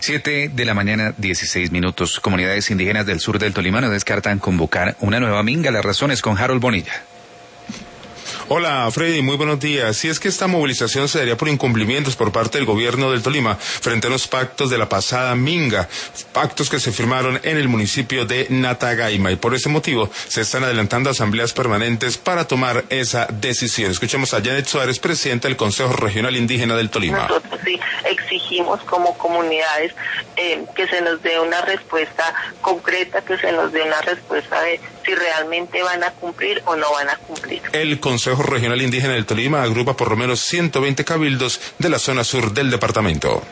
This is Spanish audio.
7:16 a.m. Comunidades indígenas del sur del Tolima no descartan convocar una nueva minga. Las razones con Harold Bonilla. Hola Freddy, muy buenos días. Si es que esta movilización se daría por incumplimientos por parte del gobierno del Tolima frente a los pactos de la pasada minga, pactos que se firmaron en el municipio de Natagaima, y por ese motivo se están adelantando asambleas permanentes para tomar esa decisión. Escuchemos a Janet Suárez, presidenta del Consejo Regional Indígena del Tolima. Nosotros sí exigimos como comunidades que se nos dé una respuesta concreta, que se nos dé una respuesta de si realmente van a cumplir o no van a cumplir. El Consejo Regional Indígena del Tolima agrupa por lo menos 120 cabildos de la zona sur del departamento.